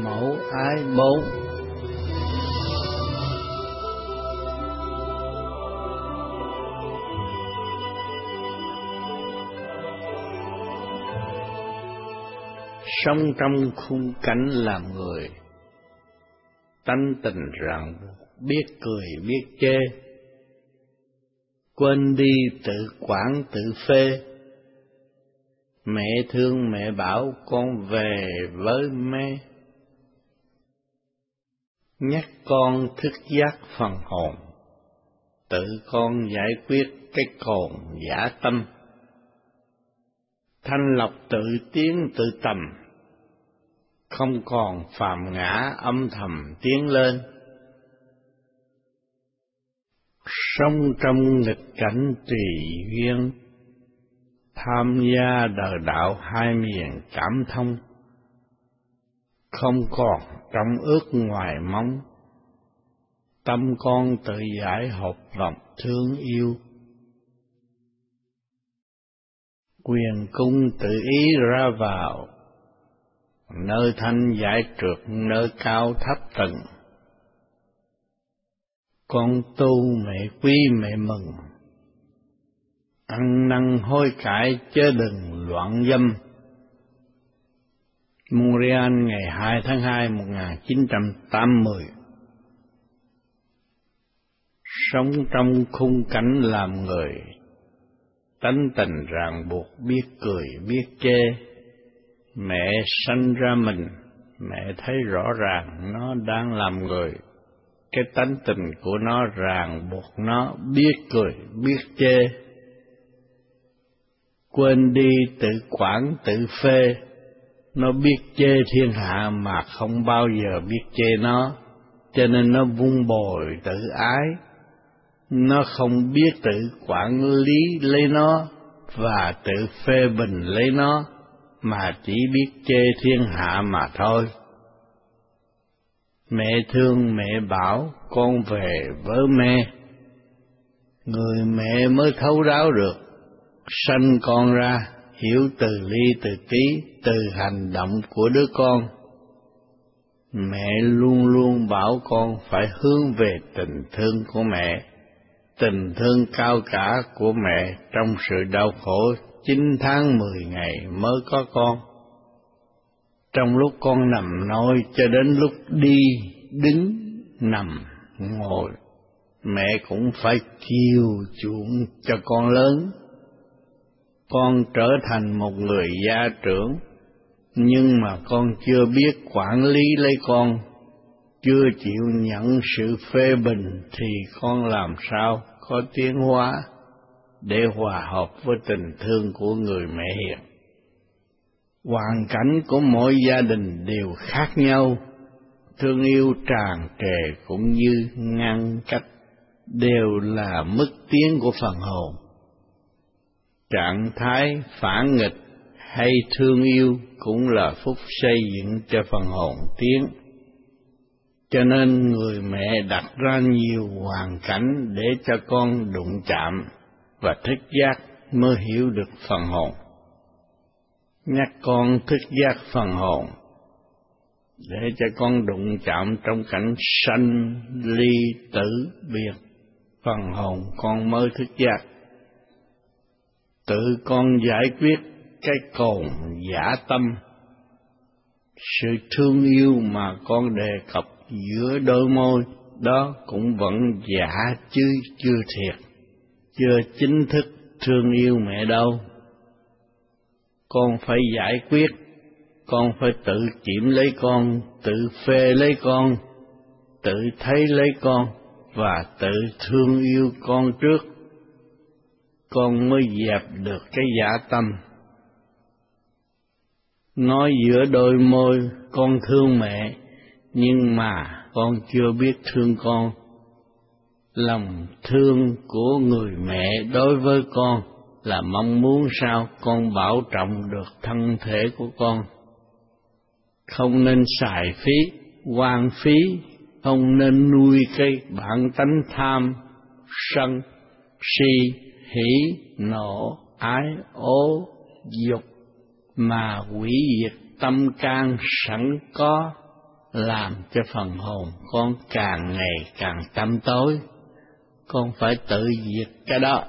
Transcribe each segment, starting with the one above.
mẫu ái bốn. Sống trong khung cảnh làm người, tánh tình ràng buộc, biết cười biết chê, quên đi tự quản tự phê. Mẹ thương mẹ bảo con về với mẹ, nhắc con thức giác phần hồn, tự con giải quyết cái cồn giả tâm. Thanh lọc tự tiến tự tầm, không còn phàm ngã âm thầm tiến lên. Sống trong nghịch cảnh tùy duyên, tham gia đời đạo hai miền cảm thông. Không còn trong ước ngoài mong, tâm con tự giải hộp lòng thương yêu. Quyền cung tự ý ra vào, nơi thanh giải trượt nơi cao thấp tầng. Con tu mẹ quý mẹ mừng, ăn năn hối cải chớ đừng loạn dâm. Montreal ngày 2 tháng 2 1980. Sống trong khung cảnh làm người, tánh tình ràng buộc biết cười biết chê. Mẹ sanh ra mình, mẹ thấy rõ ràng nó đang làm người. Cái tánh tình của nó ràng buộc nó biết cười biết chê. Quên đi tự quản tự phê, nó biết chê thiên hạ mà không bao giờ biết chê nó, cho nên nó vun bồi tự ái. Nó không biết tự quản lý lấy nó và tự phê bình lấy nó, mà chỉ biết chê thiên hạ mà thôi. Mẹ thương mẹ bảo con về với mẹ, người mẹ mới thấu đáo được, sanh con ra, hiểu từ ly từ tí, từ hành động của đứa con. Mẹ luôn luôn bảo con phải hướng về tình thương của mẹ, tình thương cao cả của mẹ trong sự đau khổ 9 tháng 10 ngày mới có con. Trong lúc con nằm nôi cho đến lúc đi, đứng, nằm, ngồi, mẹ cũng phải chiều chuộng cho con lớn. Con trở thành một người gia trưởng, nhưng mà con chưa biết quản lý lấy con, chưa chịu nhận sự phê bình thì con làm sao có tiến hóa để hòa hợp với tình thương của người mẹ hiền. Hoàn cảnh của mỗi gia đình đều khác nhau, thương yêu tràn trề cũng như ngăn cách đều là mức tiến của phần hồn. Trạng thái phản nghịch hay thương yêu cũng là phúc xây dựng cho phần hồn tiến. Cho nên người mẹ đặt ra nhiều hoàn cảnh để cho con đụng chạm và thức giác mới hiểu được phần hồn. Nhắc con thức giác phần hồn để cho con đụng chạm trong cảnh sanh ly tử biệt, phần hồn con mới thức giác. Tự con giải quyết cái cồn giả tâm. Sự thương yêu mà con đề cập giữa đôi môi đó cũng vẫn giả chứ chưa thiệt, chưa chính thức thương yêu mẹ đâu. Con phải giải quyết, con phải tự kiểm lấy con, tự phê lấy con, tự thấy lấy con và tự thương yêu con trước. Con mới dẹp được cái giả tâm. Nói giữa đôi môi con thương mẹ, nhưng mà con chưa biết thương con. Lòng thương của người mẹ đối với con là mong muốn sao con bảo trọng được thân thể của con. Không nên xài phí, hoang phí, không nên nuôi cái bản tánh tham, sân, si, hỉ, nộ, ái, ố, dục mà hủy diệt tâm can sẵn có làm cho phần hồn con càng ngày càng tăm tối. Con phải tự diệt cái đó.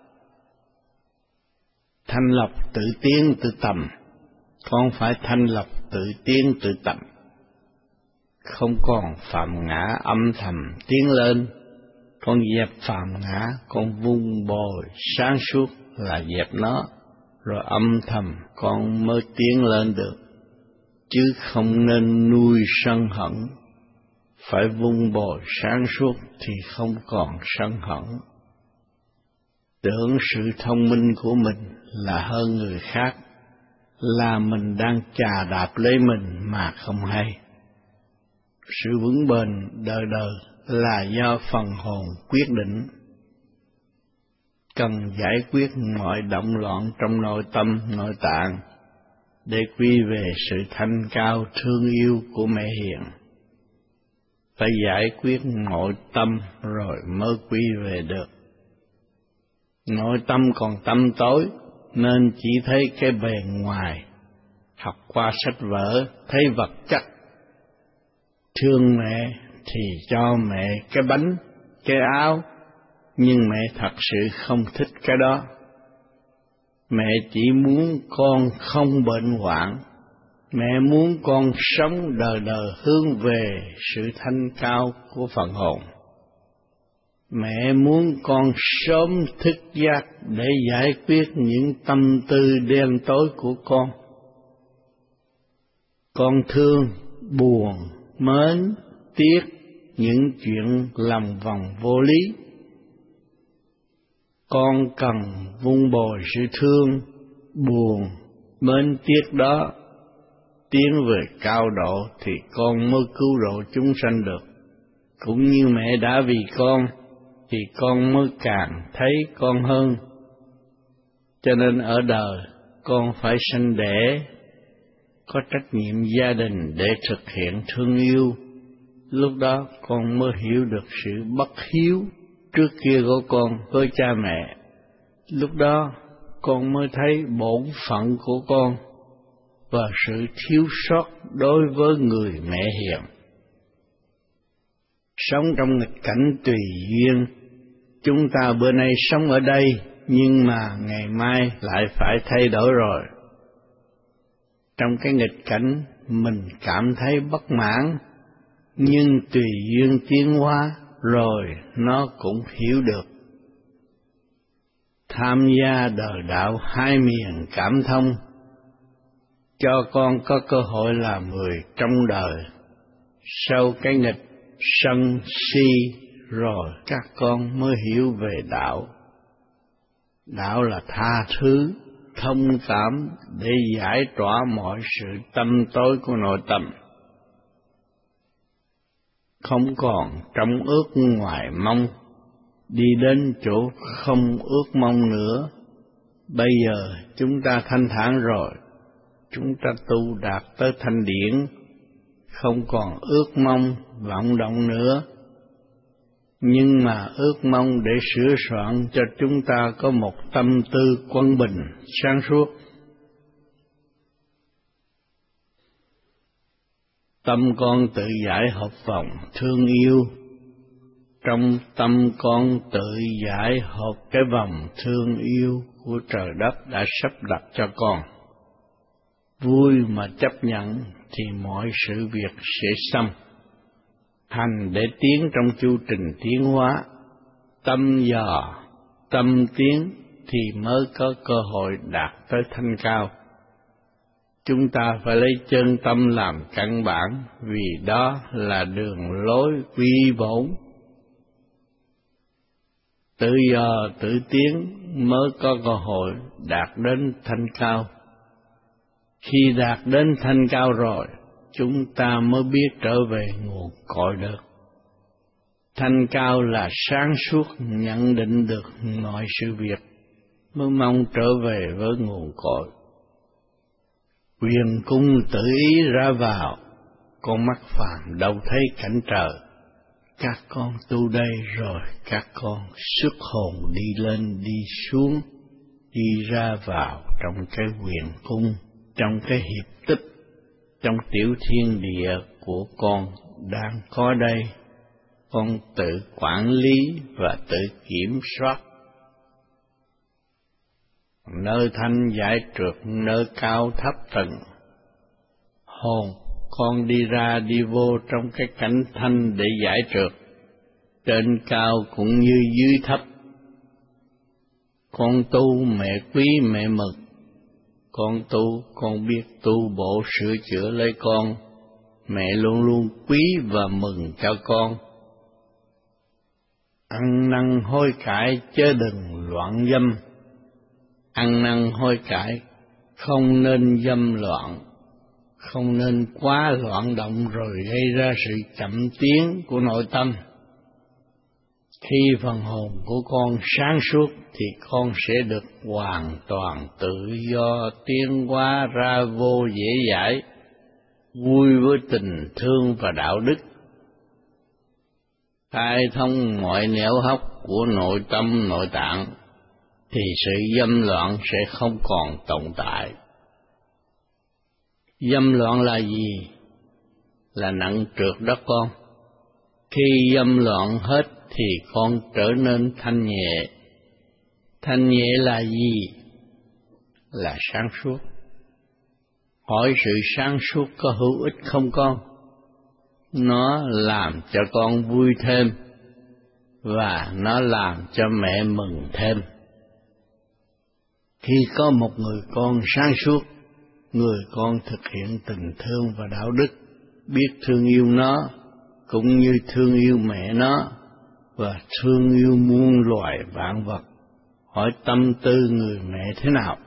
Thanh lọc tự tiến tự tầm, con phải thanh lọc tự tiến tự tầm. Không còn phạm ngã âm thầm tiến lên, con dẹp phạm ngã, con vun bồi sáng suốt là dẹp nó, rồi âm thầm con mới tiến lên được. Chứ không nên nuôi sân hận, phải vun bồi sáng suốt thì không còn sân hận. Tưởng sự thông minh của mình là hơn người khác, là mình đang chà đạp lấy mình mà không hay. Sự vững bền đời đời là do phần hồn quyết định. Cần giải quyết mọi động loạn trong nội tâm, nội tạng, để quy về sự thanh cao thương yêu của mẹ hiền. Phải giải quyết nội tâm rồi mới quy về được. Nội tâm còn tăm tối nên chỉ thấy cái bề ngoài, học qua sách vở thấy vật chất. Thương mẹ thì cho mẹ cái bánh, cái áo, nhưng mẹ thật sự không thích cái đó. Mẹ chỉ muốn con không bệnh hoạn, mẹ muốn con sống đời đời hướng về sự thanh cao của phần hồn. Mẹ muốn con sớm thức giác để giải quyết những tâm tư đen tối của con. Con thương, buồn, mến, tiếc những chuyện lòng vòng vô lý. Con cần vun bồi sự thương, buồn, mến tiếc đó, tiến về cao độ thì con mới cứu độ chúng sanh được. Cũng như mẹ đã vì con, thì con mới càng thấy con hơn. Cho nên ở đời, con phải sanh đẻ, có trách nhiệm gia đình để thực hiện thương yêu. Lúc đó con mới hiểu được sự bất hiếu trước kia của con với cha mẹ. Lúc đó con mới thấy bổn phận của con và sự thiếu sót đối với người mẹ hiền. Sống trong nghịch cảnh tùy duyên, chúng ta bữa nay sống ở đây, nhưng mà ngày mai lại phải thay đổi rồi. Trong cái nghịch cảnh mình cảm thấy bất mãn, nhưng tùy duyên tiến hóa rồi nó cũng hiểu được. Tham gia đời đạo hai miền cảm thông, cho con có cơ hội làm người trong đời. Sau cái nghịch sân si rồi các con mới hiểu về đạo. Đạo là tha thứ, thông cảm để giải tỏa mọi sự tâm tối của nội tâm. Không còn trong ước ngoài mong, đi đến chỗ không ước mong nữa. Bây giờ chúng ta thanh thản rồi, chúng ta tu đạt tới thanh điển, không còn ước mong vọng động nữa. Nhưng mà ước mong để sửa soạn cho chúng ta có một tâm tư quân bình, sáng suốt. Tâm con tự giải hợp vòng thương yêu, trong tâm con tự giải hợp cái vòng thương yêu của trời đất đã sắp đặt cho con. Vui mà chấp nhận thì mọi sự việc sẽ xong. Hành để tiến trong chu trình tiến hóa, tâm dò, tâm tiến thì mới có cơ hội đạt tới thanh cao. Chúng ta phải lấy chân tâm làm căn bản, vì đó là đường lối quy bổn. Tự do tự tiến mới có cơ hội đạt đến thanh cao. Khi đạt đến thanh cao rồi, chúng ta mới biết trở về nguồn cội được. Thanh cao là sáng suốt nhận định được mọi sự việc, mới mong trở về với nguồn cội. Quyền cung tự ý ra vào, con mắt phàm đâu thấy cảnh trời. Các con tu đây rồi các con xuất hồn đi lên đi xuống, đi ra vào trong cái quyền cung, trong cái hiệp tích, trong tiểu thiên địa của con đang có đây, con tự quản lý và tự kiểm soát. Nơi thanh giải trượt, nơi cao thấp tầng, hồn con đi ra đi vô trong cái cảnh thanh để giải trượt, trên cao cũng như dưới thấp. Con tu mẹ quý mẹ mừng, con tu con biết tu bộ sửa chữa lấy con, mẹ luôn luôn quý và mừng cho con. Ăn năn hối cải chớ đừng loạn dâm, ăn năn hối cải không nên dâm loạn, không nên quá loạn động rồi gây ra sự chậm tiến của nội tâm. Khi phần hồn của con sáng suốt thì con sẽ được hoàn toàn tự do tiến hóa ra vô dễ dãi, vui với tình thương và đạo đức, khai thông mọi nẻo hốc của nội tâm nội tạng, thì sự dâm loạn sẽ không còn tồn tại. Dâm loạn là gì? Là nặng trược đó con. Khi dâm loạn hết thì con trở nên thanh nhẹ. Thanh nhẹ là gì? Là sáng suốt. Hỏi sự sáng suốt có hữu ích không con? Nó làm cho con vui thêm, và nó làm cho mẹ mừng thêm. Khi có một người con sáng suốt, người con thực hiện tình thương và đạo đức, biết thương yêu nó, cũng như thương yêu mẹ nó, và thương yêu muôn loài vạn vật. Hỏi tâm tư người mẹ thế nào?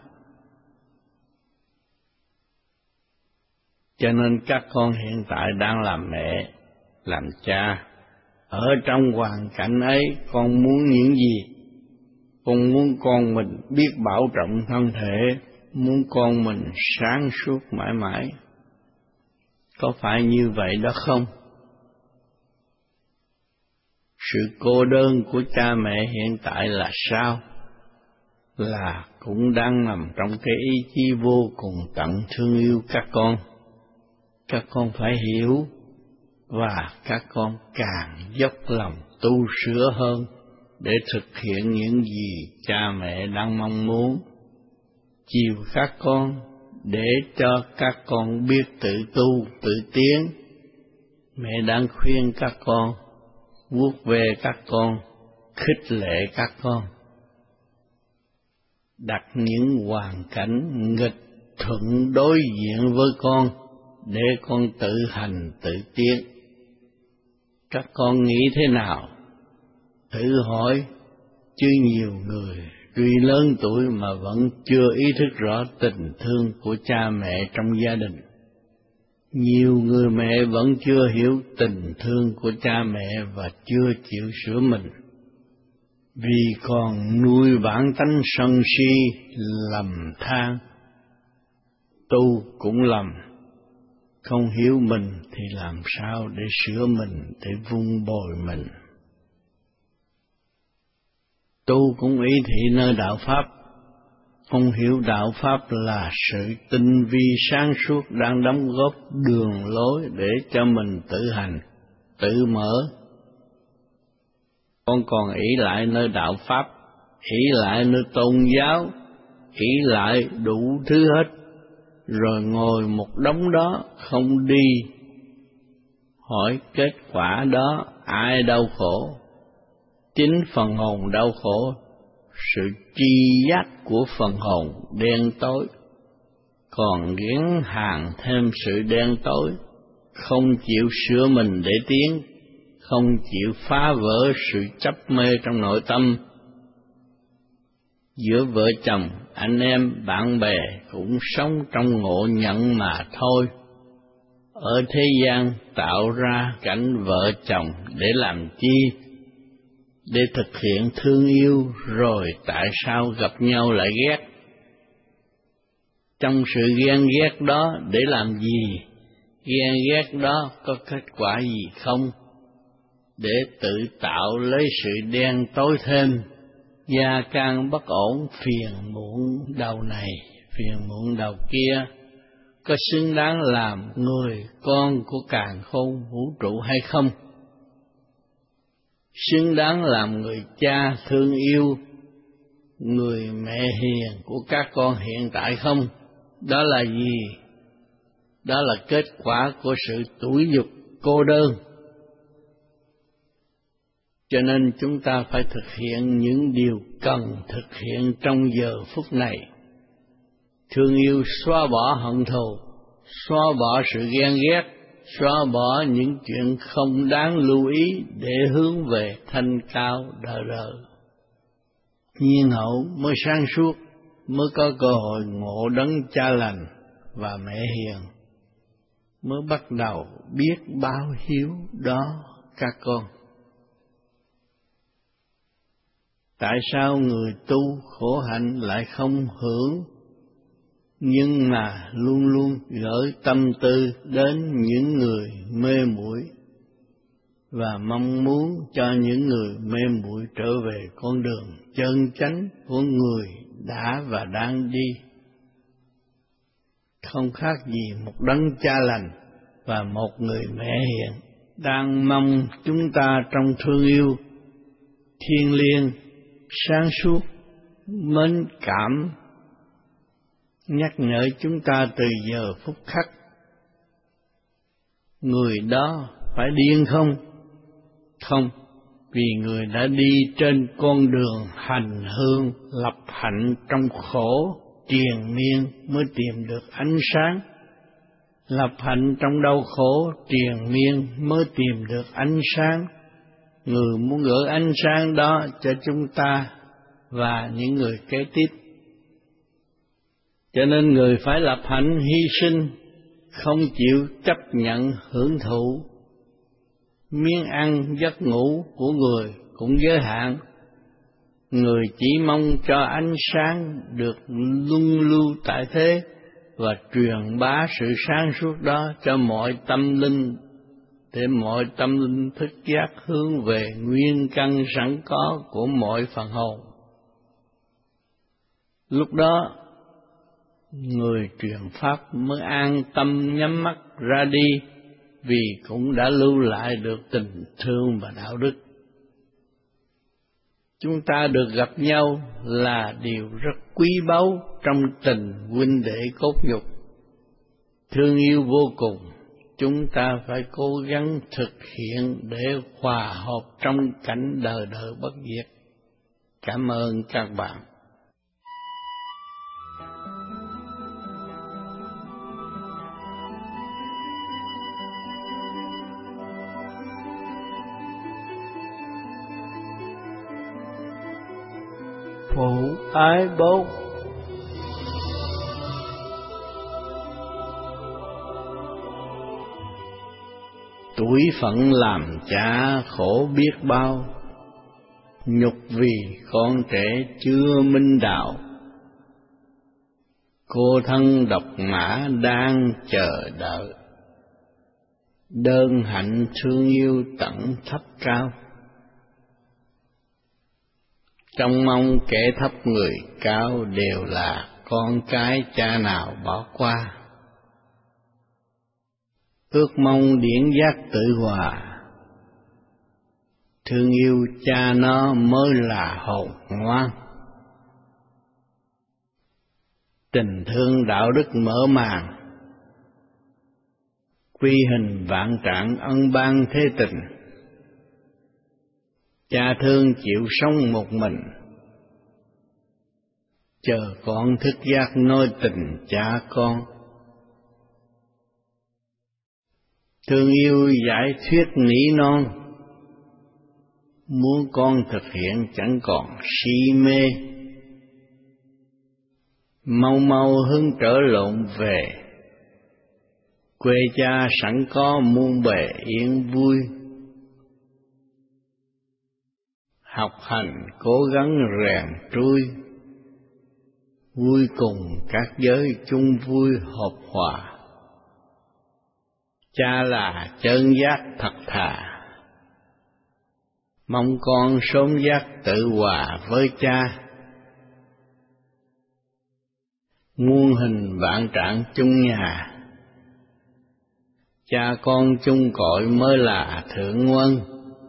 Cho nên các con hiện tại đang làm mẹ, làm cha. Ở trong hoàn cảnh ấy, con muốn những gì? Con muốn con mình biết bảo trọng thân thể, muốn con mình sáng suốt mãi mãi. Có phải như vậy đó không? Sự cô đơn của cha mẹ hiện tại là sao? Là cũng đang nằm trong cái ý chí vô cùng tận thương yêu các con. Các con phải hiểu, và các con càng dốc lòng tu sửa hơn để thực hiện những gì cha mẹ đang mong muốn. Chiều các con để cho các con biết tự tu, tự tiến. Mẹ đang khuyên các con, vuốt về các con, khích lệ các con. Đặt những hoàn cảnh nghịch thuận đối diện với con để con tự hành tự tiến. Các con nghĩ thế nào? Thử hỏi, chứ nhiều người tuy lớn tuổi mà vẫn chưa ý thức rõ tình thương của cha mẹ trong gia đình. Nhiều người mẹ vẫn chưa hiểu tình thương của cha mẹ và chưa chịu sửa mình, vì còn nuôi bản tánh sân si, lầm than. Tu cũng lầm, không hiểu mình thì làm sao để sửa mình, để vun bồi mình. Tu cũng ý thị nơi đạo Pháp, không hiểu đạo Pháp là sự tinh vi sáng suốt đang đóng góp đường lối để cho mình tự hành, tự mở. Con còn ý lại nơi đạo Pháp, ý lại nơi tôn giáo, ý lại đủ thứ hết, rồi ngồi một đống đó không đi. Hỏi kết quả đó ai đau khổ? Chính phần hồn đau khổ, sự tri giác của phần hồn đen tối, còn gắn hàng thêm sự đen tối, không chịu sửa mình để tiến, không chịu phá vỡ sự chấp mê trong nội tâm. Giữa vợ chồng, anh em, bạn bè cũng sống trong ngộ nhận mà thôi. Ở thế gian tạo ra cảnh vợ chồng để làm chi? Để thực hiện thương yêu, rồi tại sao gặp nhau lại ghét? Trong sự ghen ghét đó để làm gì? Ghen ghét đó có kết quả gì không? Để tự tạo lấy sự đen tối thêm, gia can bất ổn, phiền muộn đầu này, phiền muộn đầu kia, có xứng đáng làm người con của càn khôn vũ trụ hay không? Xứng đáng làm người cha thương yêu, người mẹ hiền của các con hiện tại không? Đó là gì? Đó là kết quả của sự tủi nhục cô đơn. Cho nên chúng ta phải thực hiện những điều cần thực hiện trong giờ phút này. Thương yêu xóa bỏ hận thù, xóa bỏ sự ghen ghét, xóa bỏ những chuyện không đáng lưu ý để hướng về thanh cao đời đời. Nhiên hậu mới sáng suốt, mới có cơ hội ngộ đấng cha lành và mẹ hiền, mới bắt đầu biết báo hiếu đó các con. Tại sao người tu khổ hạnh lại không hưởng, nhưng mà luôn luôn gửi tâm tư đến những người mê muội và mong muốn cho những người mê muội trở về con đường chân chánh của người đã và đang đi? Không khác gì một đấng cha lành và một người mẹ hiền đang mong chúng ta trong thương yêu thiêng liêng, sáng suốt, mến cảm, nhắc nhở chúng ta từ giờ phút khắc. Người đó phải điên không? Không, vì người đã đi trên con đường hành hương lập hạnh trong khổ triền miên mới tìm được ánh sáng. Lập hạnh trong đau khổ triền miên mới tìm được ánh sáng. Người muốn gửi ánh sáng đó cho chúng ta và những người kế tiếp. Cho nên người phải lập hạnh hy sinh, không chịu chấp nhận hưởng thụ. Miếng ăn giấc ngủ của người cũng giới hạn. Người chỉ mong cho ánh sáng được luân lưu tại thế và truyền bá sự sáng suốt đó cho mọi tâm linh, để mọi tâm linh thức giác hướng về nguyên căn sẵn có của mọi phần hồn. Lúc đó, người truyền pháp mới an tâm nhắm mắt ra đi, vì cũng đã lưu lại được tình thương và đạo đức. Chúng ta được gặp nhau là điều rất quý báu trong tình huynh đệ cốt nhục. Thương yêu vô cùng, chúng ta phải cố gắng thực hiện để hòa hợp trong cảnh đời đời bất diệt. Cảm ơn các bạn. Phụ ái bố. Tuổi phận làm cha khổ biết bao, nhục vì con trẻ chưa minh đạo. Cô thân độc mã đang chờ đợi, đơn hạnh thương yêu tận thấp cao. Trong mong kẻ thấp người cao đều là con cái cha nào bỏ qua. Ước mong điển giác tự hòa, thương yêu cha nó mới là hồn ngoan. Tình thương đạo đức mở màn, quy hình vạn trạng ân ban thế tình. Cha thương chịu sống một mình, chờ con thức giác nói tình cha con. Thương yêu giải thuyết nỉ non, muốn con thực hiện chẳng còn si mê. Mau mau hứng trở lộn về, quê cha sẵn có muôn bề yên vui. Học hành cố gắng rèn trui, vui cùng các giới chung vui hợp hòa. Cha là chân giác thật thà, mong con sớm giác tự hòa với cha. Muôn hình vạn trạng chung nhà, cha con chung cội mới là thượng quân.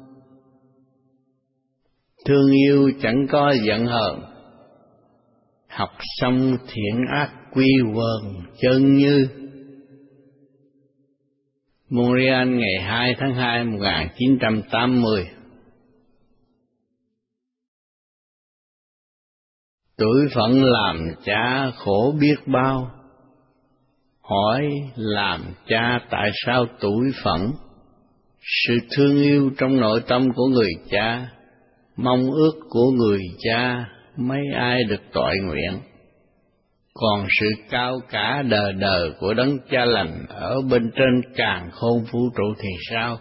Thương yêu chẳng có giận hờn, học xong thiện ác quy quần chân như. Montreal ngày 2 tháng 2 1980. Tuổi phận làm cha khổ biết bao, hỏi làm cha tại sao tuổi phận? Sự thương yêu trong nội tâm của người cha, mong ước của người cha mấy ai được toại nguyện. Còn sự cao cả đời đời của đấng cha lành ở bên trên càn khôn vũ trụ thì sao?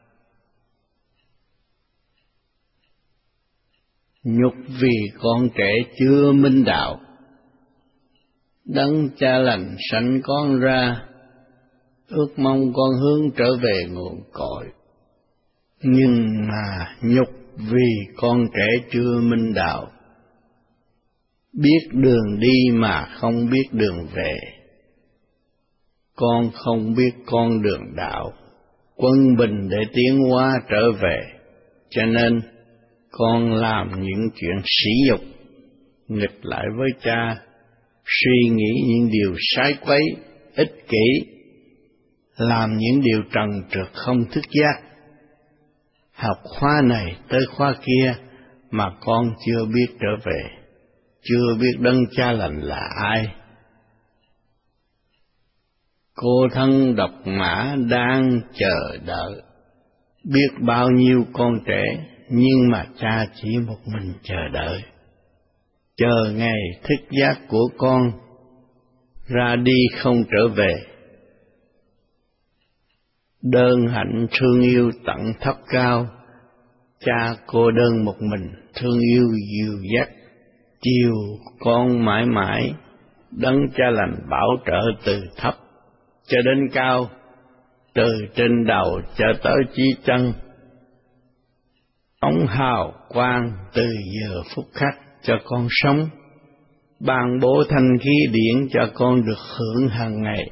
Nhục vì con trẻ chưa minh đạo, đấng cha lành sanh con ra, ước mong con hướng trở về nguồn cội. Nhưng mà nhục vì con trẻ chưa minh đạo, biết đường đi mà không biết đường về. Con không biết con đường đạo, quân bình để tiến hóa trở về, cho nên con làm những chuyện sỉ nhục, nghịch lại với cha, suy nghĩ những điều sai quấy, ích kỷ, làm những điều trần trượt không thức giác. Học khóa này tới khóa kia mà con chưa biết trở về, chưa biết đấng cha lành là ai. Cô thân độc mã đang chờ đợi, biết bao nhiêu con trẻ, nhưng mà cha chỉ một mình chờ đợi, chờ ngày thức giác của con ra đi không trở về. Đơn hạnh thương yêu tận thấp cao, cha cô đơn một mình thương yêu dìu dắt, chiều con mãi mãi, đấng cha lành bảo trợ từ thấp cho đến cao, từ trên đầu cho tới chí chân. Ống hào quang từ giờ phút khắc cho con sống, ban bố thanh khí điển cho con được hưởng hàng ngày.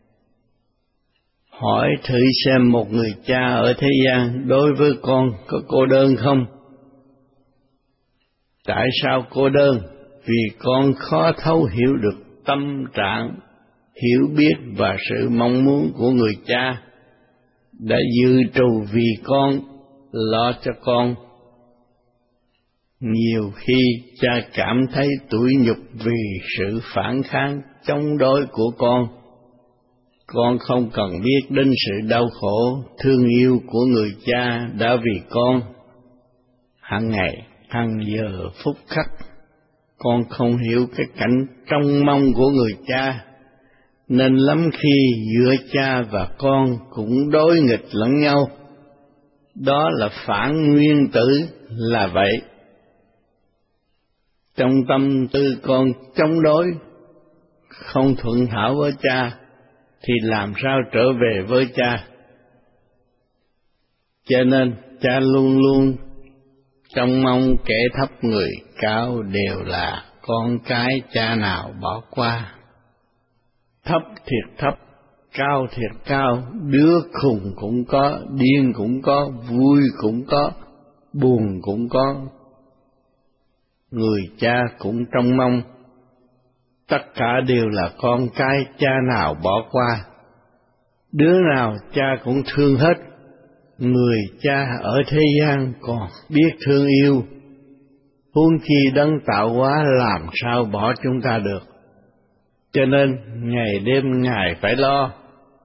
Hỏi thử xem một người cha ở thế gian đối với con có cô đơn không? Tại sao cô đơn? Vì con khó thấu hiểu được tâm trạng, hiểu biết và sự mong muốn của người cha, đã dự trù vì con, lo cho con. Nhiều khi cha cảm thấy tủi nhục vì sự phản kháng chống đối của con. Con không cần biết đến sự đau khổ, thương yêu của người cha đã vì con. Hàng ngày, hàng giờ phút khắc, con không hiểu cái cảnh trông mong của người cha, nên lắm khi giữa cha và con cũng đối nghịch lẫn nhau. Đó là phản nguyên tử là vậy. Trong tâm tư con chống đối, không thuận thảo với cha, thì làm sao trở về với cha? Cho nên cha luôn luôn trông mong kẻ thấp người cao đều là con cái cha nào bỏ qua. Thấp thiệt thấp, cao thiệt cao, đứa khùng cũng có, điên cũng có, vui cũng có, buồn cũng có. Người cha cũng trông mong, tất cả đều là con cái cha nào bỏ qua. Đứa nào cha cũng thương hết. Người cha ở thế gian còn biết thương yêu, huống chi đấng tạo hóa làm sao bỏ chúng ta được. Cho nên ngày đêm Ngài phải lo,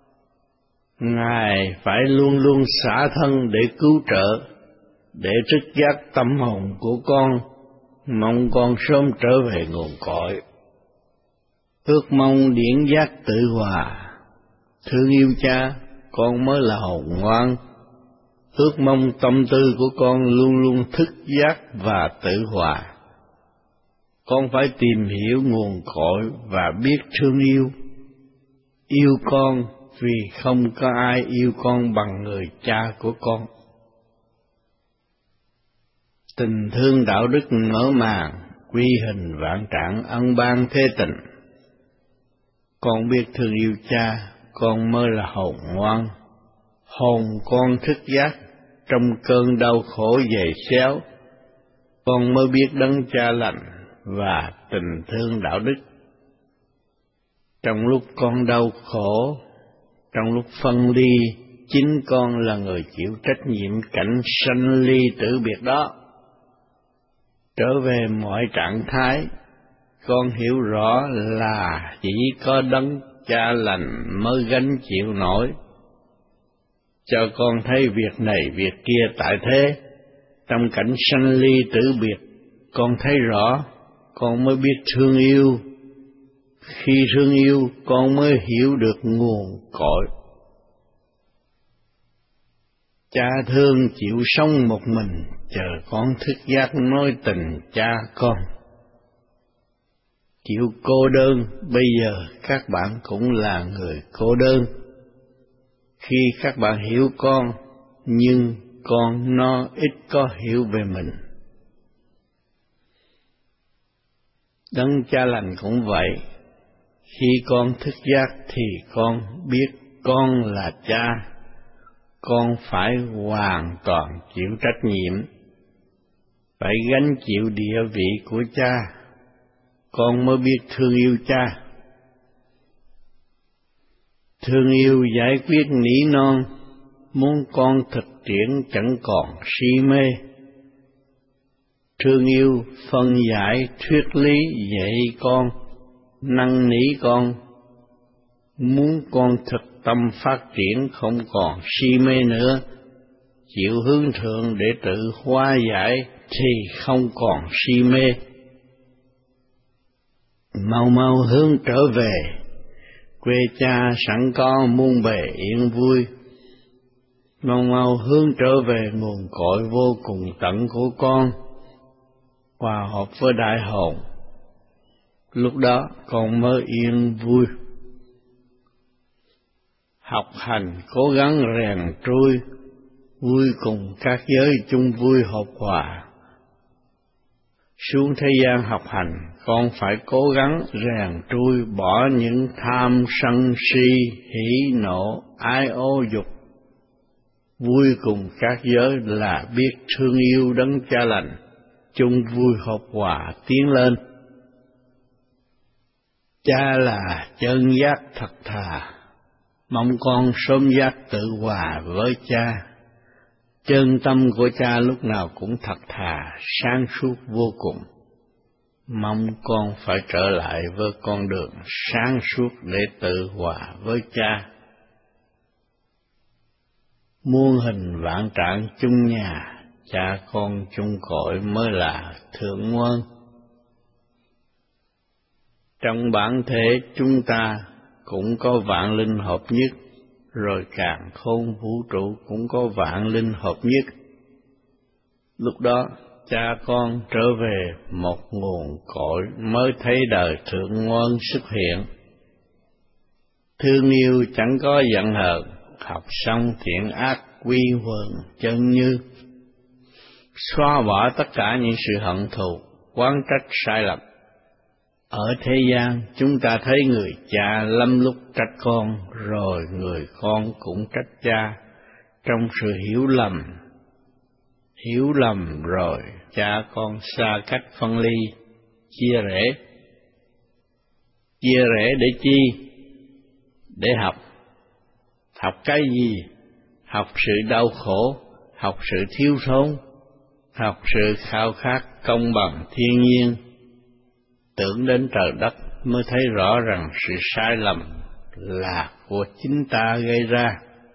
Ngài phải luôn luôn xả thân để cứu trợ, để trích giác tâm hồn của con, mong con sớm trở về nguồn cội. Ước mong điển giác tự hòa, thương yêu cha, con mới là hồn ngoan. Ước mong tâm tư của con luôn luôn thức giác và tự hòa. Con phải tìm hiểu nguồn cội và biết thương yêu. Yêu con vì không có ai yêu con bằng người cha của con. Tình thương đạo đức mở màn, quy hình vạn trạng ân ban thế tình. Con biết thương yêu cha, con mới là hồn ngoan. Hồn con thức giác trong cơn đau khổ dày xéo, con mới biết đấng Cha lành và tình thương đạo đức. Trong lúc con đau khổ, trong lúc phân ly, chính con là người chịu trách nhiệm cảnh sanh ly tử biệt đó. Trở về mọi trạng thái, con hiểu rõ là chỉ có đấng Cha lành mới gánh chịu nổi. Cho con thấy việc này việc kia tại thế, trong cảnh sanh ly tử biệt, con thấy rõ, con mới biết thương yêu. Khi thương yêu, con mới hiểu được nguồn cội. Cha thương chịu sống một mình, chờ con thức giác nói tình cha con. Chịu cô đơn, bây giờ các bạn cũng là người cô đơn. Khi các bạn hiểu con, nhưng con nó ít có hiểu về mình. Đấng Cha lành cũng vậy. Khi con thức giác thì con biết con là cha. Con phải hoàn toàn chịu trách nhiệm, phải gánh chịu địa vị của cha. Con mới biết thương yêu cha. Thương yêu giải quyết nỉ non, muốn con thực triển chẳng còn si mê. Thương yêu phân giải thuyết lý dạy con, năn nỉ con, muốn con thực tâm phát triển không còn si mê nữa, chịu hướng thượng để tự hóa giải thì không còn si mê. Mau mau hướng trở về, quê cha sẵn có muôn bề yên vui. Mau mau hướng trở về nguồn cội vô cùng tận của con, hòa hợp với đại hồn. Lúc đó con mới yên vui. Học hành cố gắng rèn trui, vui cùng các giới chung vui hợp hòa. Xuống thế gian học hành, con phải cố gắng rèn trui bỏ những tham sân si, hỉ nộ, ái ô dục. Vui cùng các giới là biết thương yêu đấng Cha lành, chung vui hợp hòa tiến lên. Cha là chân giác thật thà, mong con sớm giác tự hòa với cha. Chân tâm của cha lúc nào cũng thật thà, sáng suốt vô cùng. Mong con phải trở lại với con đường sáng suốt để tự hòa với cha. Muôn hình vạn trạng chung nhà, cha con chung cội mới là thượng nguồn. Trong bản thể chúng ta cũng có vạn linh hợp nhất, rồi càn khôn vũ trụ cũng có vạn linh hợp nhất. Lúc đó cha con trở về một nguồn cội mới thấy đời thượng nguồn xuất hiện. Thương yêu chẳng có giận hờn, học xong thiện ác quy quần chân như. Xóa bỏ tất cả những sự hận thù, oán trách sai lầm. Ở thế gian chúng ta thấy người cha lắm lúc trách con, rồi người con cũng trách cha, trong sự hiểu lầm rồi cha con xa cách phân ly, chia rẽ. Chia rẽ để chi? Để học. Học cái gì? Học sự đau khổ, học sự thiếu thốn, học sự khao khát công bằng thiên nhiên. Tưởng đến trời đất mới thấy rõ rằng sự sai lầm là của chính ta gây ra.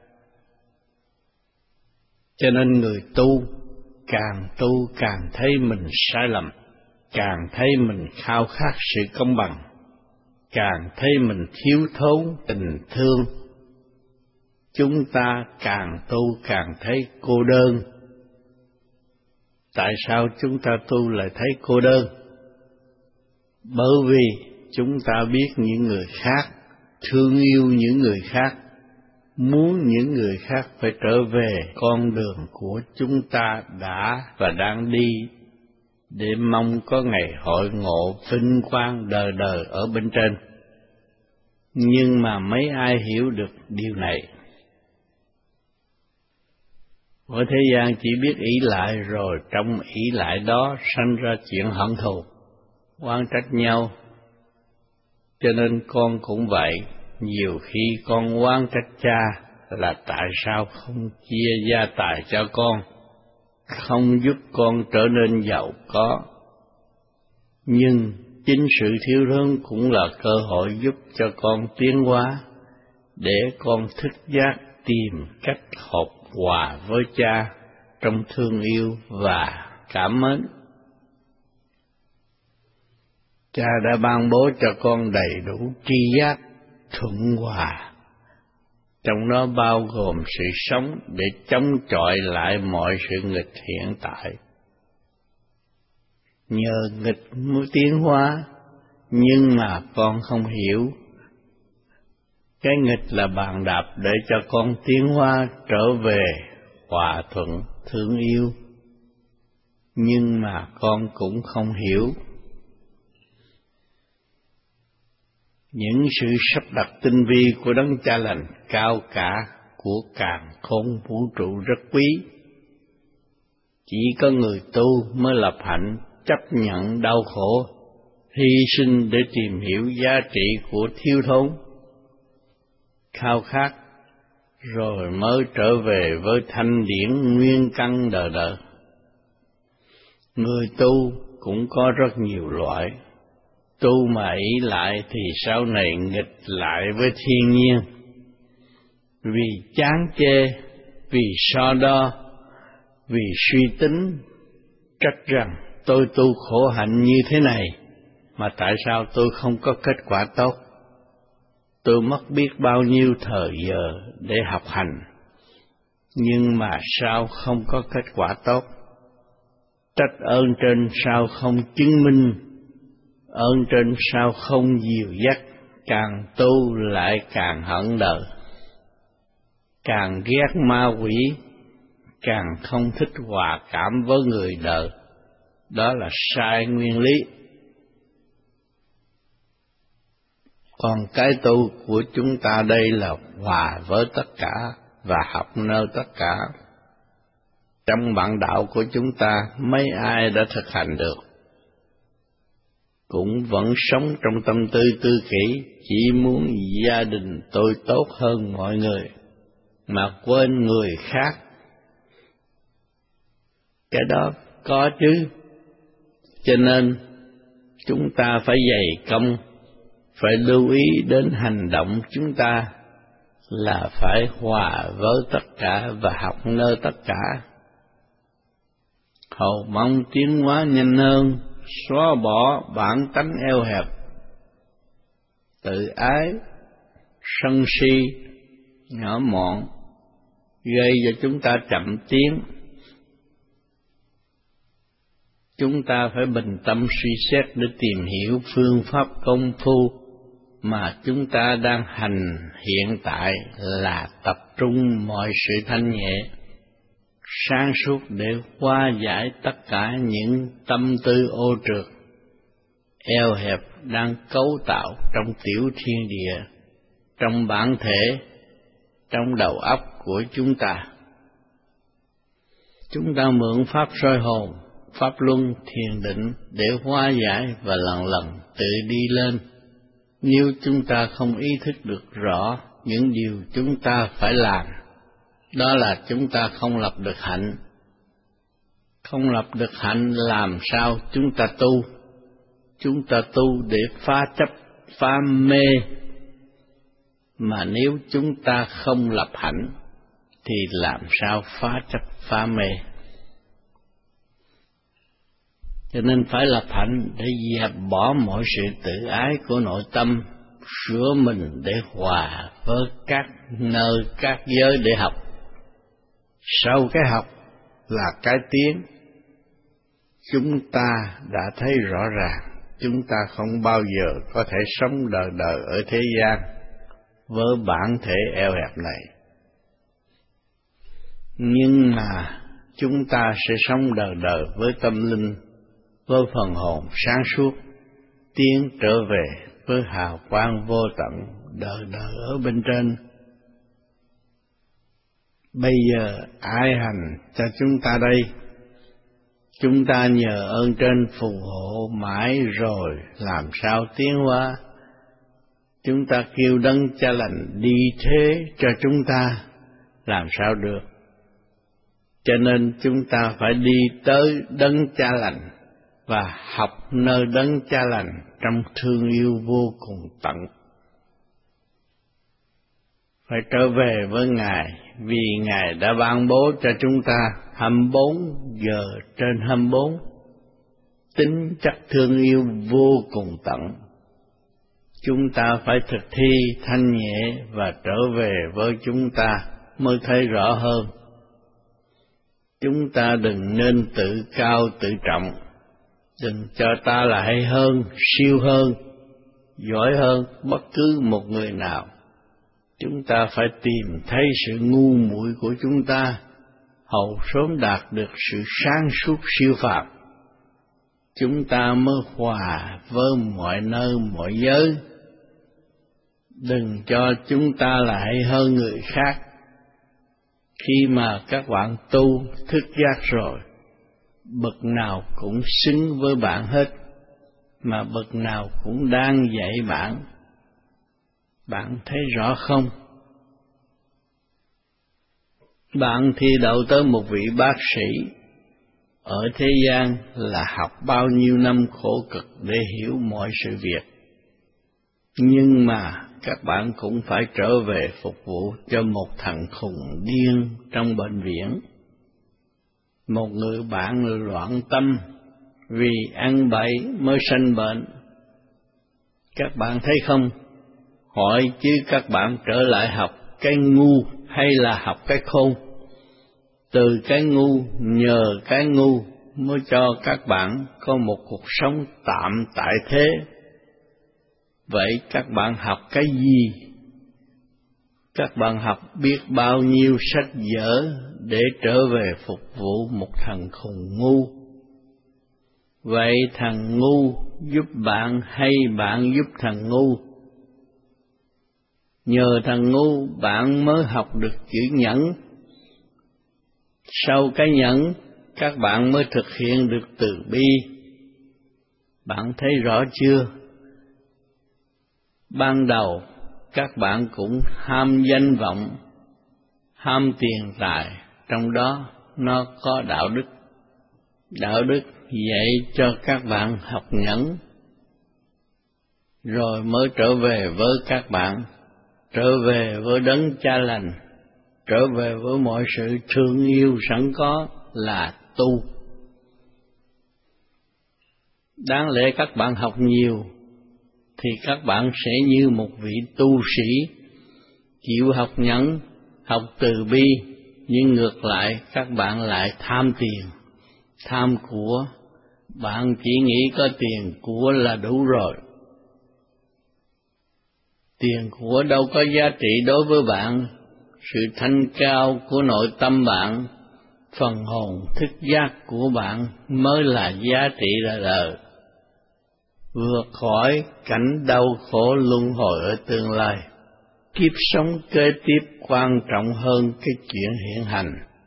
Cho nên người tu càng thấy mình sai lầm, càng thấy mình khao khát sự công bằng, càng thấy mình thiếu thốn tình thương. Chúng ta càng tu càng thấy cô đơn. Tại sao chúng ta tu lại thấy cô đơn? Bởi vì chúng ta biết những người khác, thương yêu những người khác, muốn những người khác phải trở về con đường của chúng ta đã và đang đi, để mong có ngày hội ngộ vinh quang đời đời ở bên trên. Nhưng mà mấy ai hiểu được điều này? Ở thế gian chỉ biết ỷ lại, rồi trong ỷ lại đó sanh ra chuyện hận thù, oán trách nhau. Cho nên con cũng vậy, nhiều khi con oán trách cha là tại sao không chia gia tài cho con, không giúp con trở nên giàu có. Nhưng chính sự thiếu thốn cũng là cơ hội giúp cho con tiến hóa, để con thức giác tìm cách hợp hòa với cha trong thương yêu và cảm mến. Cha đã ban bố cho con đầy đủ tri giác thuận hòa, trong đó bao gồm sự sống để chống chọi lại mọi sự nghịch hiện tại. Nhờ nghịch mới tiến hóa, nhưng mà con không hiểu. Cái nghịch là bàn đạp để cho con tiến hóa trở về hòa thuận thương yêu, nhưng mà con cũng không hiểu. Những sự sắp đặt tinh vi của Đấng Cha Lành cao cả của càn khôn vũ trụ rất quý. Chỉ có người tu mới lập hạnh chấp nhận đau khổ, hy sinh để tìm hiểu giá trị của thiếu thốn, khao khát, rồi mới trở về với thanh điển nguyên căn đời đời. Người tu cũng có rất nhiều loại. Tu mà ý lại thì sau này nghịch lại với thiên nhiên, vì chán chê, vì so đo, vì suy tính, trách rằng tôi tu khổ hạnh như thế này, mà tại sao tôi không có kết quả tốt? Tôi mất biết bao nhiêu thời giờ để học hành, nhưng mà sao không có kết quả tốt? Trách ơn trên sao không chứng minh, ơn trên sao không dìu dắt, càng tu lại càng hận đời, càng ghét ma quỷ, càng không thích hòa cảm với người đời. Đó là sai nguyên lý. Còn cái tu của chúng ta đây là hòa với tất cả và học nơi tất cả. Trong bạn đạo của chúng ta, mấy ai đã thực hành được, cũng vẫn sống trong tâm tư tư kỷ, chỉ muốn gia đình tôi tốt hơn mọi người, mà quên người khác. Cái đó có chứ. Cho nên chúng ta phải dày công, phải lưu ý đến hành động chúng ta là phải hòa với tất cả và học nơi tất cả. Hầu mong tiến hóa nhanh hơn, xóa bỏ bản tánh eo hẹp, tự ái, sân si, nhỏ mọn, gây cho chúng ta chậm tiến. Chúng ta phải bình tâm suy xét để tìm hiểu phương pháp công phu mà chúng ta đang hành hiện tại là tập trung mọi sự thanh nhẹ, sáng suốt để hóa giải tất cả những tâm tư ô trượt, eo hẹp đang cấu tạo trong tiểu thiên địa, trong bản thể, trong đầu óc của chúng ta. Chúng ta mượn pháp soi hồn, pháp luân, thiền định để hóa giải và lần lần tự đi lên. Nếu chúng ta không ý thức được rõ những điều chúng ta phải làm, đó là chúng ta không lập được hạnh. Không lập được hạnh làm sao chúng ta tu? Chúng ta tu để phá chấp, phá mê. Mà nếu chúng ta không lập hạnh, thì làm sao phá chấp, phá mê? Cho nên phải lập hạnh để dẹp bỏ mọi sự tự ái của nội tâm, sửa mình để hòa với các nơi, các giới để học. Sau cái học là cái tiến. Chúng ta đã thấy rõ ràng, chúng ta không bao giờ có thể sống đời đời ở thế gian với bản thể eo hẹp này. Nhưng mà chúng ta sẽ sống đời đời với tâm linh, với phần hồn sáng suốt, tiến trở về với hào quang vô tận đời đời ở bên trên. Bây giờ ai hành cho chúng ta đây? Chúng ta nhờ ơn trên phù hộ mãi rồi làm sao tiến hóa? Chúng ta kêu Đấng Cha Lành đi thế cho chúng ta, làm sao được? Cho nên chúng ta phải đi tới Đấng Cha Lành và học nơi Đấng Cha Lành trong thương yêu vô cùng tận. Phải trở về với Ngài, vì Ngài đã ban bố cho chúng ta 24 giờ trên 24, tính chất thương yêu vô cùng tận. Chúng ta phải thực thi thanh nhẹ và trở về với chúng ta mới thấy rõ hơn. Chúng ta đừng nên tự cao tự trọng, đừng cho ta là hay hơn, siêu hơn, giỏi hơn bất cứ một người nào. Chúng ta phải tìm thấy sự ngu muội của chúng ta, hầu sớm đạt được sự sáng suốt siêu phàm. Chúng ta mới hòa với mọi nơi mọi giới. Đừng cho chúng ta là hay hơn người khác. Khi mà các bạn tu thức giác rồi, bậc nào cũng xứng với bạn hết, mà bậc nào cũng đang dạy bạn. Bạn thấy rõ không? Bạn thi đậu tới một vị bác sĩ ở thế gian là học bao nhiêu năm khổ cực để hiểu mọi sự việc. Nhưng mà các bạn cũng phải trở về phục vụ cho một thằng khùng điên trong bệnh viện. Một người bạn loạn tâm vì ăn bậy mới sanh bệnh. Các bạn thấy không? Hỏi chứ các bạn trở lại học cái ngu hay là học cái khôn? Từ cái ngu, nhờ cái ngu mới cho các bạn có một cuộc sống tạm tại thế. Vậy các bạn học cái gì? Các bạn học biết bao nhiêu sách vở để trở về phục vụ một thằng khùng ngu. Vậy thằng ngu giúp bạn hay bạn giúp thằng ngu? Nhờ thằng ngu bạn mới học được chữ nhẫn. Sau cái nhẫn, các bạn mới thực hiện được từ bi. Bạn thấy rõ chưa? Ban đầu, các bạn cũng ham danh vọng, ham tiền tài, trong đó nó có đạo đức. Đạo đức dạy cho các bạn học nhẫn, rồi mới trở về với các bạn, trở về với Đấng Cha Lành, trở về với mọi sự thương yêu sẵn có là tu. Đáng lẽ các bạn học nhiều, thì các bạn sẽ như một vị tu sĩ, chịu học nhẫn, học từ bi, nhưng ngược lại các bạn lại tham tiền, tham của. Bạn chỉ nghĩ có tiền của là đủ rồi. Tiền của đâu có giá trị đối với bạn. Sự thanh cao của nội tâm bạn, phần hồn thức giác của bạn mới là giá trị đời đời. Vượt khỏi cảnh đau khổ luân hồi ở tương lai. Kiếp sống kế tiếp quan trọng hơn cái chuyện hiện hành.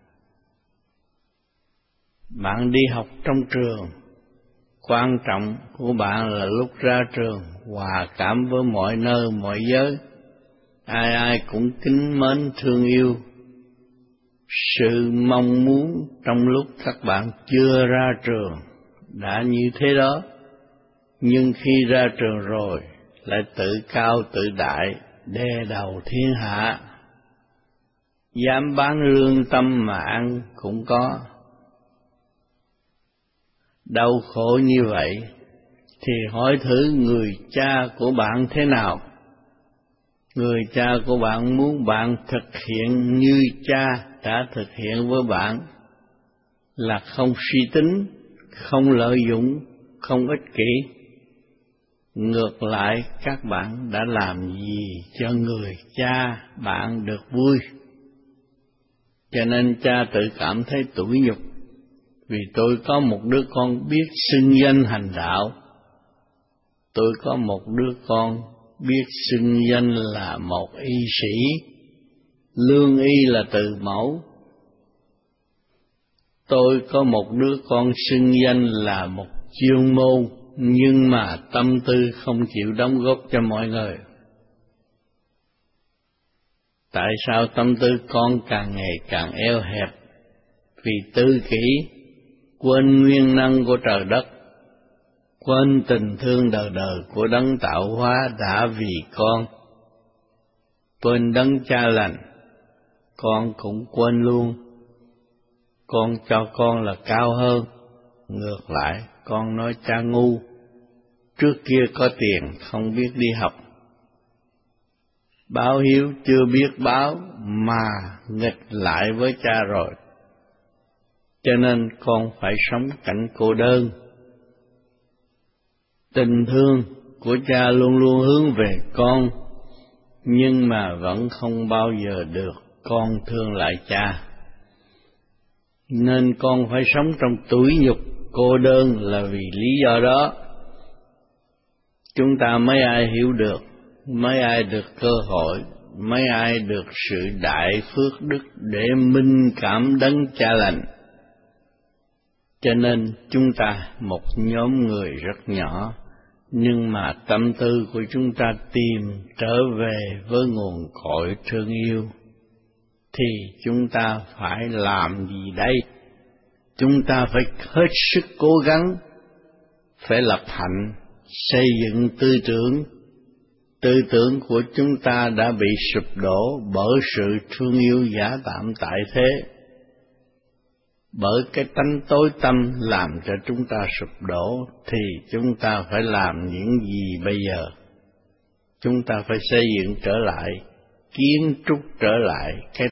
Bạn đi học trong trường, quan trọng của bạn là lúc ra trường hòa cảm với mọi nơi mọi giới. Ai ai cũng kính mến thương yêu. Sự mong muốn trong lúc các bạn chưa ra trường đã như thế đó, nhưng khi ra trường rồi lại tự cao tự đại, đè đầu thiên hạ, dám bán lương tâm mà ăn cũng có. Đau khổ như vậy thì hỏi thử người cha của bạn thế nào? Người cha của bạn muốn bạn thực hiện như cha đã thực hiện với bạn, là không suy tính, không lợi dụng, không ích kỷ. Ngược lại, các bạn đã làm gì cho người cha bạn được vui? Cho nên cha tự cảm thấy tủi nhục, vì tôi có một đứa con biết xưng danh hành đạo. Tôi có một đứa con biết xưng danh là một y sĩ, Lương y là từ mẫu. Tôi có một đứa con xưng danh là một chuyên môn, nhưng mà tâm tư không chịu đóng góp cho mọi người. Tại sao tâm tư con càng ngày càng eo hẹp? Vì tư kỷ, quên nguyên năng của trời đất, quên tình thương đời đời của đấng tạo hóa đã vì con, quên đấng cha lành, con cũng quên luôn. Con cho con là cao hơn, ngược lại con nói cha ngu, trước kia có tiền không biết đi học. Báo hiếu chưa biết báo mà nghịch lại với cha rồi, cho nên con phải sống cảnh cô đơn. Tình thương của cha luôn luôn hướng về con, nhưng mà vẫn không bao giờ được con thương lại cha. Nên con phải sống trong tủi nhục cô đơn là vì lý do đó. Chúng ta mấy ai hiểu được, mấy ai được cơ hội, mấy ai được sự đại phước đức để minh cảm đấng cha lành. Cho nên chúng ta một nhóm người rất nhỏ, nhưng mà tâm tư của chúng ta tìm trở về với nguồn cội thương yêu, thì chúng ta phải làm gì đây? Chúng ta phải hết sức cố gắng, phải lập hạnh, xây dựng tư tưởng. Tư tưởng của chúng ta đã bị sụp đổ bởi sự thương yêu giả tạm tại thế, bởi cái tánh tối tâm làm cho chúng ta sụp đổ, thì chúng ta phải làm những gì bây giờ? Chúng ta phải xây dựng trở lại, kiến trúc trở lại cái